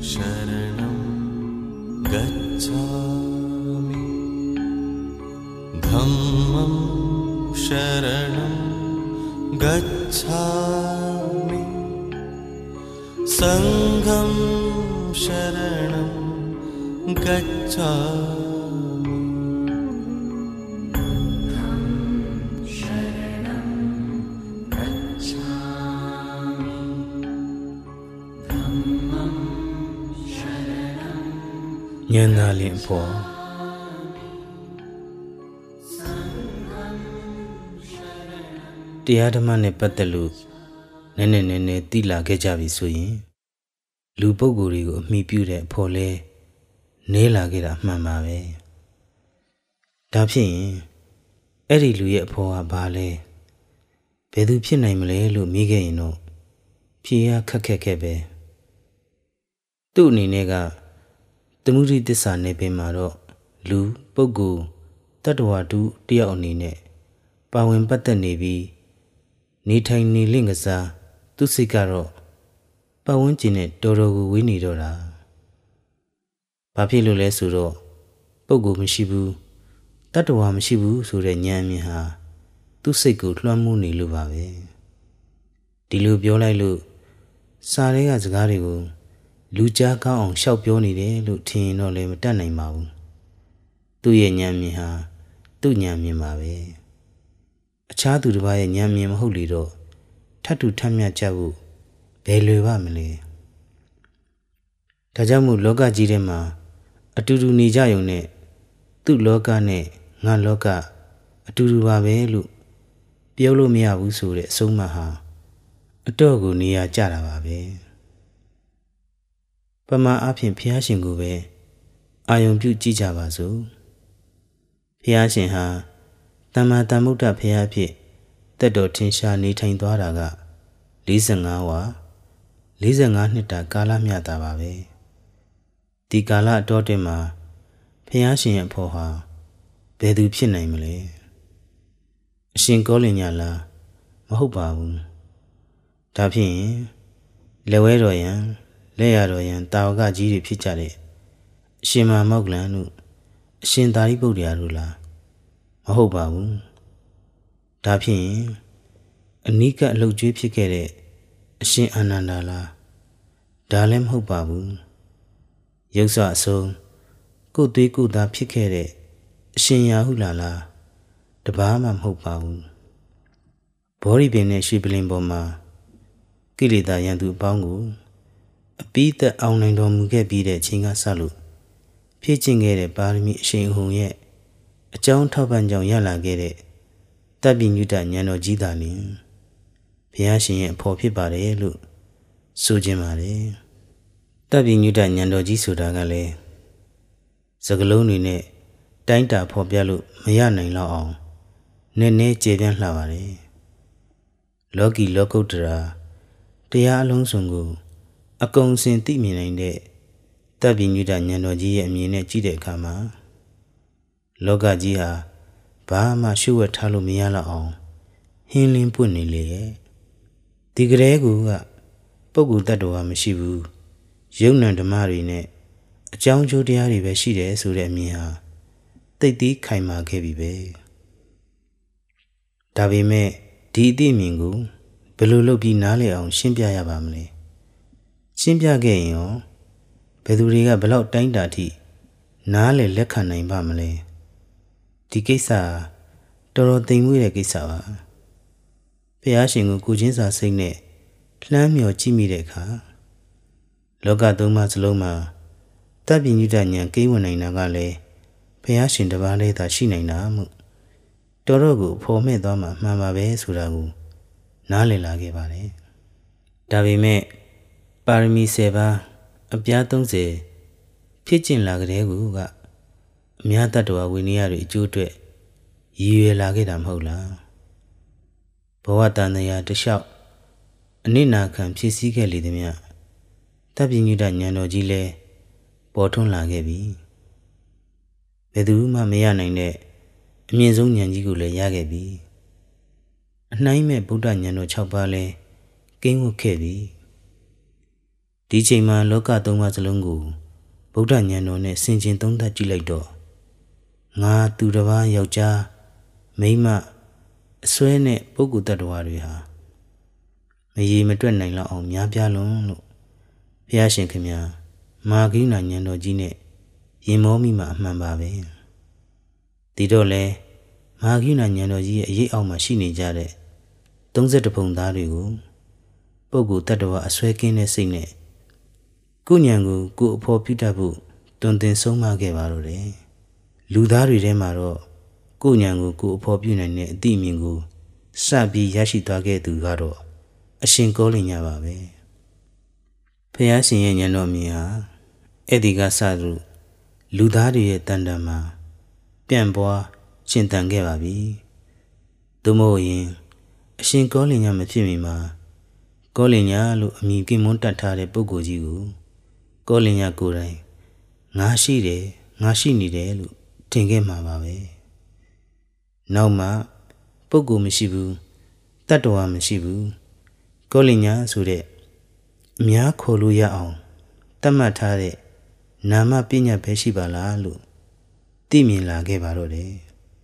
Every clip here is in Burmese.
शरणं गच्छामि धम्मं शरणं गच्छामि संघं शरणं गच्छामि Nhân liên phổ Tia Dhamma ne pattalu nene tila ke javi so yin lu puggolတွေကိုအမိပြုတဲ့ဖို့လဲနဲလာခဲ့တာမှန်ပါပဲဒါဖြစ်ရင်အဲ့ဒီလူရဲ့အဖို့ကဘာလဲဘယ်သူဖြစ်နိုင်မလဲလို့မေးခဲ့ရင်တော့ဖြေရခက်ခဲ့ပဲသူ့အနေနဲ့ကသမုဒိသစ္စာနယ်ပင်မှာတော့လူပုဂ္ဂိုလ်တတ္တဝါတူတယောက်အနေနဲ့ပါဝင်ပတ်သက်နေပြီးနေထိုင်နေလင့်ကစားသူစိတ်ကတော့ပတ်ဝန်းကျင်နဲ့တော်တော်ကိုဝေးနေတော့တာဘာဖြစ်လို့လဲဆိုတော့ပုဂ္ဂိုလ်မရှိဘူးတတ္တဝါမရှိဘူးဆိုတဲ့ဉာဏ်မြင်ဟာသူစိတ်ကိုလွှမ်းမိုးနေလို့ပါပဲဒီလိုပြောလိုက်လို့စာထဲကစကားတွေကိုလူကြားကောင်းအောင်ရှောက်ပြောနေတယ်လို့ထင်ရင်တော့လည်းမတတ်နိုင်ပါဘူးသူ့ရဲ့ဉာဏ်မြင်ဟာသူ့ဉာဏ်မြင်ပါပဲအခြားသူတစ်ပါးရဲ့ဉာဏ်မြင်မဟုတ်လေတော့ထပ်တူထပ်မြတ်ကြဖို့ဘယ်လွယ်ပါမလဲဒါကြောင့်မို့လောကကြီးထဲမှာအတူတူနေကြရုံနဲ့သူ့လောကနဲ့ငါလောကအတူတူပါပဲလို့ပြောလို့မရဘူးဆိုတဲ့အဆုံးအမဟာအတော့ကိုနေရာကျတာပါပဲပမာအဖြစ်ဘုရားရှင်ကိုပဲအာယုံပြုကြည့်ကြပါစို့ဘုရားရှင်ဟာတမ္မာတမ္ဗုဒ္ဓဘုရားဖြစ်တက်တော်ထင်ရှားနေထိုင်သွားတာက45ဝါ45နှစ်တာကာလမျှတာပါပဲဒီကာလအတော်တင်မှာဘုရားရှင်ရဲ့အဖို့ဟာဘယ်သူဖြစ်နိုင်မလဲအရှင်ကောလင်ညာလားမဟုတ်ပါဘူးဒါဖြင့်လက်ဝဲတော်ရန်လက်ရတော်ရန်တာဝကကြီးတွေဖြစ်ကြတဲ့အရှင်မမောက္ကလန်တို့အရှင်သာရိပုတ္တရာတို့လားမဟုတ်ပါဘူးဒါဖြင့်အနိကအလုတ်ကျွေးဖြစ်ခဲ့တဲ့အရှင်အာနန္ဒာလားဒါလည်းမဟုတ်ပါဘူးရုပ်စအဆုံးကိုယ်သွေးကိုယ်သားဖြစ်ခဲ့တဲ့အရှင်ရာဟုလားတပါးမှမဟုတ်ပါဘူးဘောဓိပင်နဲ့ရွှေပလင်ပေါ်မှာကိလေသာရန်သူအပေါင်းကိုအပိသက်အောင်နိုင်တော်မူခဲ့ပြီးတဲ့အချိန်ကစလို့ဖြည့်ကျင့်ခဲ့တဲ့ပါရမီအရှင်အဟုန်ရဲ့အကြောင်းထောက်ပံ့ကြောင့်ရလာခဲ့တဲ့တပ္ပိညုတဉာဏ်တော်ကြီးသာလျှင်ဘုရားရှင်ရဲ့အဖို့ဖြစ်ပါတယ်လို့ဆိုခြင်းပါတယ်တပ္ပိညုတဉာဏ်တော်ကြီးဆိုတာကလည်းစကလုံးတွေနဲ့တိုင်းတာဖော်ပြလို့မရနိုင်တော့အောင်နည်းနည်းကျေပြန့်လှပါတယ်လောကီလောကုတ္တရာတရားအလုံးစုံကိုအကုန်စင်သိမြင်နိုင်တဲ့တပ္ပိညုတဉာဏ်တော်ကြီးရဲ့အမြင်နဲ့ကြည့်တဲ့အခါမှာလောကကြီးဟာဘာမှရှုဝဲထားလို့မရတော့အောင်ဟင်းလင်းပွင့်နေလေရဲ့ဒီကလေးကပုဂ္ဂိုလ်တ attva မရှိဘူးယုံ nant ဓမ္မတွေနဲ့အကြောင်းကျိုးတရားတွေပဲရှိတယ်ဆိုတဲ့အမြင်ဟာသိသိခိုင်မာခဲ့ပြီပဲဒါပေမဲ့ဒီအသိအမြင်ကိုဘယ်လိုလုပ်ပြီးနားလည်အောင်ရှင်းပြရပါမလဲရှင်းပြခဲ့ရင်ရောဘယ်သူတွေကဘယ်လောက်တိုင်းတာထိနားလည်လက်ခံနိုင်ပါမလဲဒီကိစ္စတော်တော်သိမ်မွေ့တဲ့ကိစ္စပါဘုရားရှင်ကိုချင်းစာစိတ်နဲ့လှမ်းမြော်ကြည့်မိတဲ့အခါလောကသုံးပါးစလုံးမှာတပ္ပိညုတဉာဏ်ကိန်းဝင်နိုင်တာကလည်းဘုရားရှင်တစ်ပါးလေးသာရှိနိုင်တာမို့တော်တော်ကိုဖော်မဲ့သွားမှမှန်ပါပဲဆိုတာကိုနားလည်လာခဲ့ပါတယ်ဒါပေမဲ့ပါရမီ10ပါးအပြား30ဖြစ်ကျင်လာကြတဲ့ကူကအများတ attva ဝိနည်းတွေအကျိုးအတွက်ရည်ရွယ်လာခဲ့တာမဟုတ်လားဘဝတန်တရားတလျှောက်အနိနာခံဖြစ်စည်းခဲ့လေသည်မြတ်တပ္ပိညုတဉာဏ်တော်ကြီးလဲပေါ်ထွန်းလာခဲ့ပြီဘယ်သူမှမရနိုင်တဲ့အမြင့်ဆုံးဉာဏ်ကြီးကိုလည်းရခဲ့ပြီအနှိုင်းမဲ့ဗုဒ္ဓဉာဏ်တော်6ပါးလဲကင်းဝတ်ခဲ့ပြီဒီချိန်မှာလောကသုံးပါးစလုံးကိုဗုဒ္ဓဉာဏ်တော်နဲ့ဆင်ခြင်သုံးသပ်ကြည့်လိုက်တော့ငါသူတစ်ပါးယောက်ျားမိန်းမအစွဲနဲ့ပုဂ္ဂိုလ်တ attva တွေဟာမရေမတွက်နိုင်လောက်အောင်များပြားလွန်းလို့ဘုရားရှင်ခင်ဗျာမာဂိဏဉာဏ်တော်ကြီးနဲ့ရင်မောမိမှာအမှန်ပါပဲဒီတော့လဲမာဂိဏဉာဏ်တော်ကြီးရဲ့အရေးအောက်မှာရှိနေကြတဲ့32ပုံသားတွေကိုပုဂ္ဂိုလ်တ attva အစွဲကင်းတဲ့စိတ်နဲ့ကိုဉာဏ်ကိုကိုအဖို့ပြုတတ်ဖို့တွင်တင်ဆုံးမခဲ့ပါတော့တယ်လူသားတွေထဲမှာတော့ကိုဉာဏ်ကိုကိုအဖို့ပြုနိုင်တဲ့အသိအမြင်ကိုစပြီးရရှိသွားခဲ့သူကတော့အရှင်ကောလိညပါပဲဘုရားရှင်ရဲ့ဉာဏ်တော်မြင်ဟာအဲ့ဒီကစသူလူသားတွေရဲ့တန်တန်မှာပြန့်ပွားရှင်သန်ခဲ့ပါပြီသို့မဟုတ်ရင်အရှင်ကောလိညမဖြစ်မီမှာကောလိညလို့အမည်ကင်းမွန်းတတ်ထားတဲ့ပုဂ္ဂိုလ်ကြီးကိုကောလိညကိုယ်တိုင်ငါရှိတယ်ငါရှိနေတယ်လို့ထင်ခဲ့မှာပါပဲနောက်မှပုဂ္ဂိုလ်မရှိဘူးတတ္တဝါမရှိဘူးကောလိညဆိုတဲ့အများခေါ်လို့ရအောင်တတ်မှတ်ထားတဲ့နာမပညာပဲရှိပါလားလို့သိမြင်လာခဲ့ပါတော့တယ်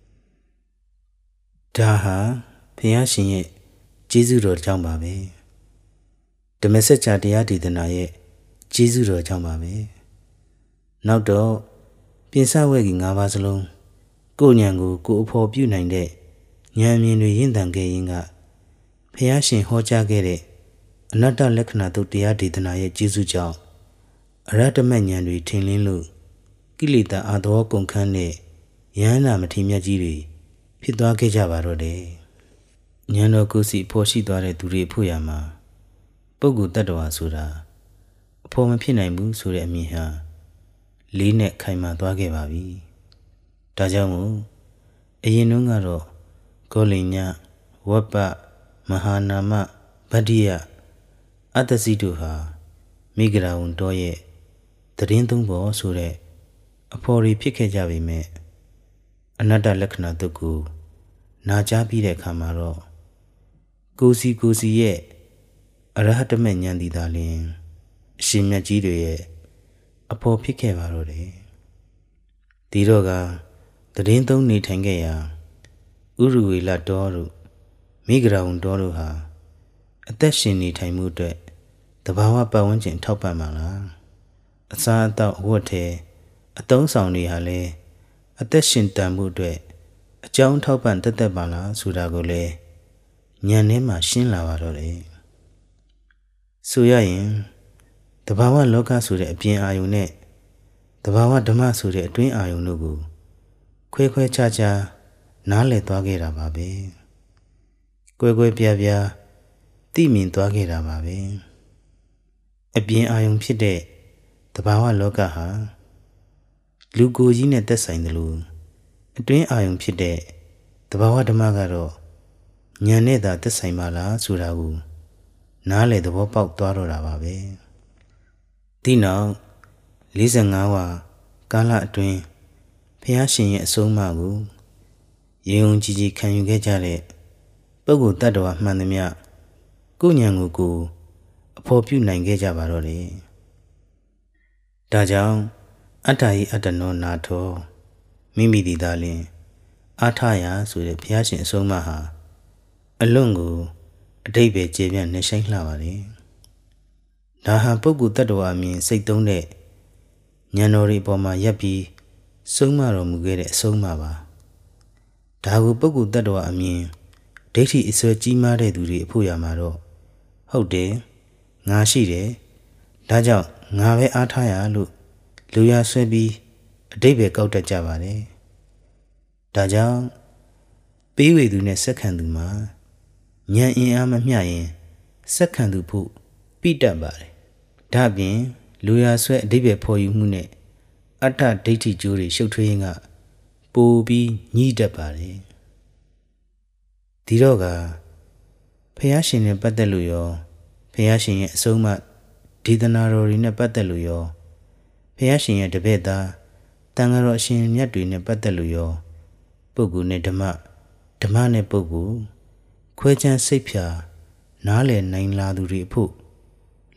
ဒါဟာဘုရားရှင်ရဲ့ကျေးဇူးတော်ကြောင့်ပါပဲဓမ္မစကြာတရားဒေသနာရဲ့ကျေးဇူးတော်ကြောင့်ပါပဲနောက်တော့ပြင်စဝဲကြီး၅ပါးစလုံးကိုဉာဏ်ကိုကိုအဖို့ပြုနိုင်တဲ့ဉာဏ်မြင်တွေရင့်တန်ခဲ့ရင်ကဘုရားရှင်ဟောကြားခဲ့တဲ့အနတ္တလက္ခဏာသုတ်တရားဒေသနာရဲ့ကျေးဇူးကြောင့်အရဟတမဉာဏ်တွေထင်လင်းလို့ကိလေသာအာသောကုန်ခန်းတဲ့ယန္နာမထေမြတ်ကြီးတွေဖြစ်သွားခဲ့ကြပါတော့တယ်ဉာဏ်တော်ကိုယ်စီဖော်ရှိသွားတဲ့သူတွေဖို့ရမှာပုဂ္ဂိုလ်တ attva ဆိုတာအဖို့မဖြစ်နိုင်ဘူးဆိုတဲ့အမြင်ဟာလေးနဲ့ခိုင်မာသွားခဲ့ပါပြီဒါကြောင့်မို့အရင်တုန်းကတော့ကောလိညဝပ္ပမဟာနာမဗတ္တိယအတ္တစီတို့ဟာမိဂရာဝန်တော်ရဲ့သတင်းသုံးပေါ်ဆိုတဲ့အဖို့တွေဖြစ်ခဲ့ကြပေမဲ့အနတ္တလက္ခဏာတုတ်ကိုနာကြားပြီးတဲ့အခါမှာတော့ကိုစီရဲ့အရဟတမေဉာဏ်ဒီသာလျှင်အရှင်မြတ်ကြီးတွေရဲ့အဖို့ဖြစ်ခဲ့ပါတော့တယ်ဒီတော့ကသတင်းသုံးနေထိုင်ခဲ့ရာဥရဝေလတော်တို့မိဂရာဝန်တော်တို့ဟာအသက်ရှင်နေထိုင်မှုအတွက်တဘာဝပတ်ဝန်းကျင်ထောက်ပံ့ပါလားအစားအသောက်ဝတ်ထဲအသုံးဆောင်တွေဟာလည်းအသက်ရှင်တန်မှုအတွက်အကြောင်းထောက်ပံ့တသက်ပါလားဆိုတာကိုလည်းဉာဏ်ထဲမှာရှင်းလာပါတော့တယ်ဆိုရရင်တဘာဝလောကဆိုတဲ့အပြင်အာယုန်နဲ့တဘာဝဓမ္မဆိုတဲ့အတွင်းအာယုန်တို့ကိုခွဲခြားနားလည်သွားခဲ့တာပါပဲကွဲပြားသိမြင်သွားခဲ့တာပါပဲအပြင်အာယုန်ဖြစ်တဲ့တဘာဝလောကဟာလူကိုယ်ကြီးနဲ့သက်ဆိုင်တယ်လို့အတွင်းအာယုန်ဖြစ်တဲ့တဘာဝဓမ္မကတော့ဉာဏ်နဲ့သာသက်ဆိုင်ပါလားဆိုတာကိုနားလည်သဘောပေါက်သွားတော့တာပါပဲဒီနောက်45ဝါကာလအတွင်းဘုရားရှင်ရဲ့အဆုံးအမကိုယုံကြည်ခံယူခဲ့ကြတဲ့ပုဂ္ဂိုလ်တ attva မှန်သမျှကိုဉာဏ်ကိုအဖို့ပြုနိုင်ခဲ့ကြပါတော့တယ်ဒါကြောင့်အတ္တဟိအတ္တနောနာထောမိမိဒီသာလျှင်အာထယာဆိုတဲ့ဘုရားရှင်အဆုံးအမဟာအလွန်ကိုအတိတ်ပဲကျေပြန့်နှဆိုင်လှပါတယ်ဒါဟာပုဂ္ဂိုလ်တ attva အမြင်စိတ်သုံးတဲ့ဉာဏ်တော်တွေအပေါ်မှာရပ်ပြီးဆုံးမတော်မူခဲ့တဲ့အဆုံးအမပါဒါကိုပုဂ္ဂိုလ်တ attva အမြင်ဒိဋ္ဌိအစွဲကြီးမားတဲ့သူတွေအဖို့ရမှာတော့ဟုတ်တယ်ငါရှိတယ်ဒါကြောင့်ငါပဲအားထားရလို့လူရဆွဲပြီးအတိတ်ပဲကောက်တတ်ကြပါတယ်ဒါကြောင့်ပေးဝေသူနဲ့ဆက်ခံသူမှာဉာဏ်အင်အားမမျှရင်ဆက်ခံသူဖို့ပိတတ်ပါတယ်ဒါ့အပြင်လူရဆွဲအတိတ်ပဲဖော်ယူမှုနဲ့အတ္တဒိဋ္ဌိကျိုးတွေရှုပ်ထွေးရင်ကပိုပြီးညှိတတ်ပါတယ်ဒီတော့ကဖះရှင်နဲ့ပတ်သက်လို့ရောဖះရှင်ရဲ့အဆုံးအမဒေသနာတော်တွေနဲ့ပတ်သက်လို့ရောဖះရှင်ရဲ့တပည့်သားတန်ဃာတော်အရှင်မြတ်တွေနဲ့ပတ်သက်လို့ရောပုဂ္ဂိုလ်နဲ့ဓမ္မနဲ့ပုဂ္ဂိုလ်ခွဲခြားစိတ်ဖြာနားလည်နိုင်လာသူတွေအဖို့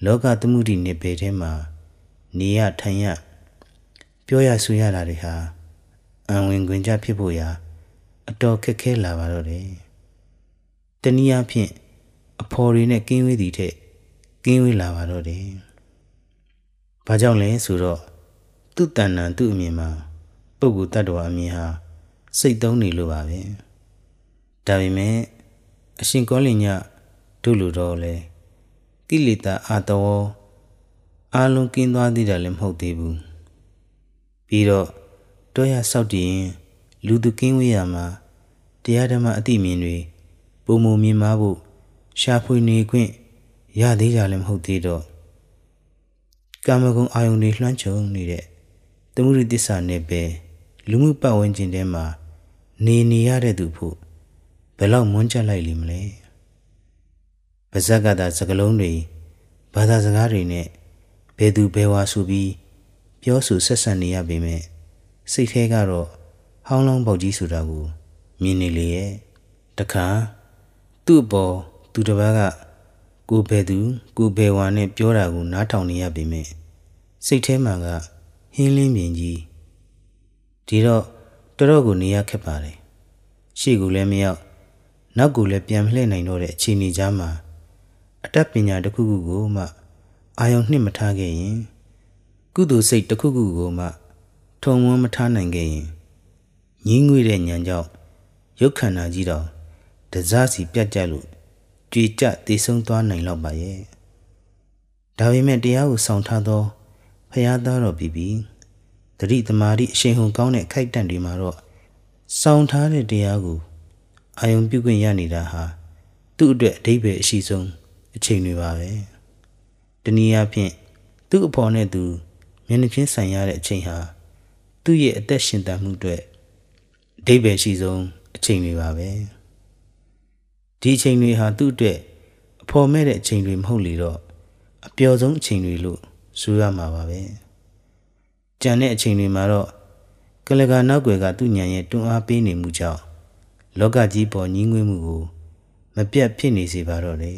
လောကသမှုတိနေပေထဲမှာနေရထိုင်ရပြောရဆိုရတာတွေဟာအံဝင်ခွင်ကြဖြစ်ဖို့ရာအတော်ခက်ခဲလာပါတော့တယ်။တနည်းအားဖြင့်အဖော်တွေနဲ့ကင်းဝေးသည်ထက်ကင်းဝေးလာပါတော့တယ်။ဘာကြောင့်လဲဆိုတော့သူ့တဏ္ဍာသူ့အမြင်မှာပုဂ္ဂိုလ်တ attva အမြင်ဟာစိတ်သုံးနေလို့ပါပဲ။ဒါပေမဲ့အရှင်ကောလင်ညတို့လိုတော့လေကိလေသာအာတဝအလုံးကင်းသွားသေးတယ်လည်းမဟုတ်သေးဘူး။ပြီးတော့တောရဆောက်တည်ရင်လူသူကင်းဝေးရမှာတရားဓမ္မအသိမြင်တွေပုံမမြင်မာဖို့ရှာဖွေနေခွင့်ရသေးကြလည်းမဟုတ်သေးတော့ကာမဂုဏ်အာယုန်တွေလွှမ်းခြုံနေတဲ့သမုဒိသစ္စာနဲ့ပဲလူမှုပတ်ဝန်းကျင်ထဲမှာနေရတဲ့သူဖို့ဘယ်လောက်မွန်းကြလိုက်လိမ့်မလဲပါဇက်ကသာစကလုံးတွေဘာသာစကားတွေနဲ့ဘယ်သူဘယ်ဝါဆိုပြီးပြောဆိုဆက်ဆံနေရပေမဲ့စိတ်ထဲကတော့ဟောင်းလောင်းပေါက်ကြီးဆိုတာကိုမြင်နေလေရဲ့တခါသူ့အပေါ်သူတစ်ပါးကကိုဘယ်သူကိုဘယ်ဝါနဲ့ပြောတာကိုနားထောင်နေရပေမဲ့စိတ်ထဲမှာကဟင်းလင်းမြင်ကြီးဒီတော့တော်တော်ကိုနေရခက်ပါတယ်ရှေ့ကိုလည်းမရောက်နောက်ကိုလည်းပြန်မလှည့်နိုင်တော့တဲ့အခြေအနေကြားမှာအတတ်ပညာတစ်ခုခုကိုမှအာယုံနှစ်မထားခဲ့ရင်ကုသိုလ်စိတ်တစ်ခုခုကိုမှထုံဝန်းမထားနိုင်ခဲ့ရင်ညင်းငွေတဲ့ညံကြောင့်ရုပ်ခန္ဓာကြီးတော့တစားစီပြတ်ကျလို့ကြွေကျတည်ဆုံးသွားနိုင်တော့ပါရဲ့ဒါပေမဲ့တရားကိုဆောင်ထားသောဖရာသားတော်ပြီးတတိသမารိအရှိန်ဟုန်ကောင်းတဲ့ခိုက်တန့်တွေမှာတော့ဆောင်ထားတဲ့တရားကိုအာယုံပြုခွင့်ရနေတာဟာသူ့အတွက်အဓိပ္ပာယ်အရှိဆုံးအချိန်တွေပါပဲတနည်းအားဖြင့်သူ့အဖော်နဲ့သူမျက်နှာချင်းဆိုင်ရတဲ့အချိန်ဟာသူ့ရဲ့အသက်ရှင်သန်မှုအတွက်အဓိပ္ပာယ်ရှိဆုံးအချိန်တွေပါပဲဒီအချိန်တွေဟာသူ့အတွက်အဖော်မဲ့တဲ့အချိန်တွေမဟုတ်လေတော့အပျော်ဆုံးအချိန်တွေလို့ဆိုရမှာပါပဲကြံတဲ့အချိန်တွေမှာတော့ကလကနောက်ွယ်ကသူ့ဉာဏ်ရဲ့တွန်းအားပေးနေမှုကြောင့်လောကကြီးပေါ်ညီးငွေးမှုကိုမပြတ်ဖြစ်နေစေပါတော့တယ်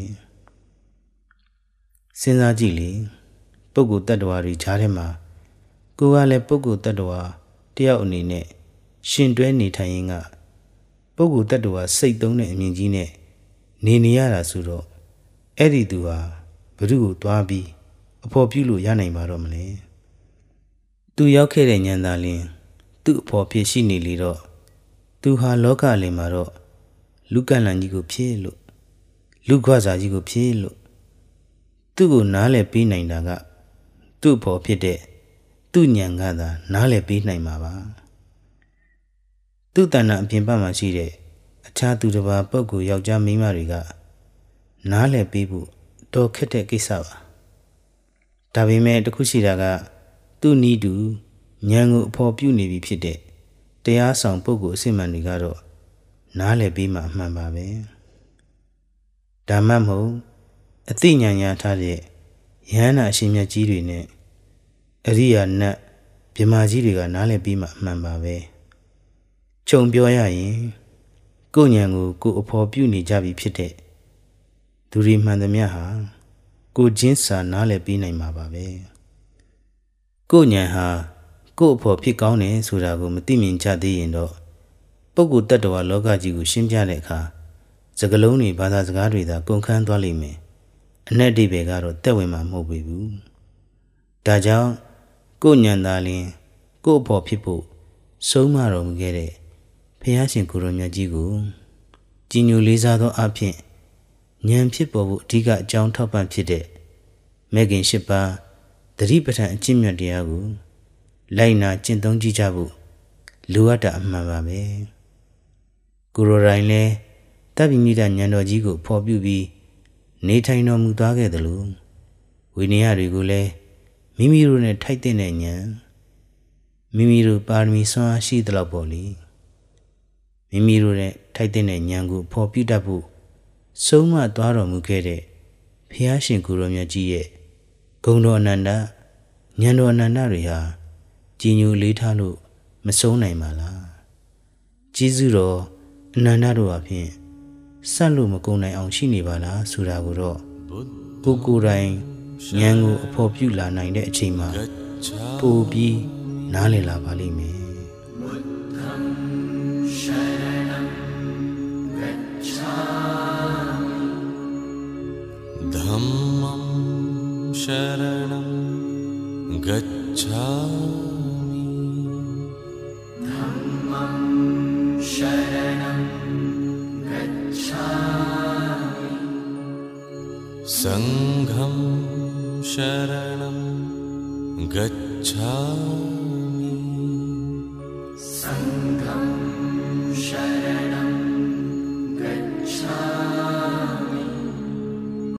စဉ်းစားကြည့်လေပုဂ္ဂိုလ်တ attva တွေကြားထဲမှာကိုယ်ကလည်းပုဂ္ဂိုလ်တ attva တယောက်အနေနဲ့ရှင်တွဲနေထိုင်ရင်ကပုဂ္ဂိုလ်တ attva စိတ်သုံးတဲ့အမြင်ကြီးနဲ့နေရတာဆိုတော့အဲ့ဒီသူဟာဘု து ကိုသွားပြီးအဖော်ပြုလို့ရနိုင်ပါတော့မလဲသူရောက်ခဲ့တဲ့ဉာဏ်သာလျှင်သူ့အဖော်ဖြစ်ရှိနေလေတော့သူဟာလောကအလယ်မှာတော့လူကန့်လန့်ကြီးကိုဖြစ်လို့လူခွစာကြီးကိုဖြစ်လို့သူ့ကိုနားလည်ပေးနိုင်တာကသူ့အဖော်ဖြစ်တဲ့သူ့ဉာဏ်ကသာနားလည်ပေးနိုင်မှာပါသူ့တဏ္ဍာအပြင်ဘက်မှာရှိတဲ့အခြားသူတစ်ပါးပုဂ္ဂိုလ်ယောက်ျားမိန်းမတွေကနားလည်ပေးဖို့တော်ခက်တဲ့ကိစ္စပါဒါပေမဲ့တခုရှိတာကသူ့နီးတူဉာဏ်ကိုအဖော်ပြုနေပြီဖြစ်တဲ့တရားဆောင်ပုဂ္ဂိုလ်အစစ်မှန်တွေကတော့နားလည်ပေးမှအမှန်ပါပဲဒါမှမဟုတ်အသိဉာဏ်ရထားတဲ့ယဟန္တာအရှင်မြတ်ကြီးတွေနဲ့အရိယာနတ်ဗြဟ္မာကြီးတွေကနားလည်ပြီးမှအမှန်ပါပဲခြုံပြောရရင်ကိုယ်ဉာဏ်ကိုကိုယ်အဖော်ပြုနေကြပြီဖြစ်တဲ့သူတွေမှန်သမျှဟာကိုယ်ချင်းစာနားလည်ပြီးနိုင်မှာပါပဲကိုယ်ဉာဏ်ဟာကိုယ်အဖော်ဖြစ်ကောင်းတယ်ဆိုတာကိုမသိမြင်ကြသေးရင်တော့ပုဂ္ဂိုလ်တ attva လောကကြီးကိုရှင်းပြတဲ့အခါစကားလုံးတွေဘာသာစကားတွေသာကုန်ခန်းသွားလိမ့်မယ်အ내အဓိပ္ပာယ်ကတော့တက်ဝင်မှာမဟုတ်ပေဘူးဒါကြောင့်ကိုယ်ဉာဏ်သာလျှင်ကိုယ်အဖော်ဖြစ်ဖို့ဆုံးမတော်မူခဲ့တဲ့ဘုရားရှင်ကိုရောမြတ်ကြီးကိုကြည်ညိုလေးစားသောအဖြစ်ဉာဏ်ဖြစ်ပေါ်ဖို့အဓိကအကြောင်းထောက်ပံ့ဖြစ်တဲ့မဲ့ခင်၈ပါးသတိပဋ္ဌာန်အကျင့်မြတ်တရားကိုလိုက်နာကျင့်သုံးကြည့်ကြဖို့လိုအပ်တာအမှန်ပါပဲကိုရောတိုင်းလဲတပ်ပိမိတဉာဏ်တော်ကြီးကိုဖော်ပြပြီးနေထိုင်တော်မူသွားခဲ့သလိုဝိနည်းတွေကိုလည်းမိမိတို့နဲ့ထိုက်တဲ့ဉာဏ်မိမိတို့ပါရမီစွမ်းအားရှိသလောက်ပေါ့လေမိမိတို့နဲ့ထိုက်တဲ့ဉာဏ်ကိုဖော်ပြတတ်ဖို့ဆုံးမသွားတော်မူခဲ့တဲ့ဘုရားရှင်ကိုရောမြတ်ကြီးရဲ့ဂုဏ်တော်အနန္တဉာဏ်တော်အနန္တတွေဟာကြည်ညိုလေးထားလို့မဆုံးနိုင်ပါလားကျေးဇူးတော်အနန္တတို့အဖြစ်ဆက်လို့မကုန်နိုင်အောင်ရှိနေပါလားဆိုတာကိုတော့ကိုယ်တိုင်ဉာဏ်ကိုအဖော်ပြုလာနိုင်တဲ့အချိန်မှာပိုပြီးနားလည်လာပါလိမ့်မယ် Dhammam sharanam gacchami Dhammam sharanam gacchami Sangham sharanam gacchami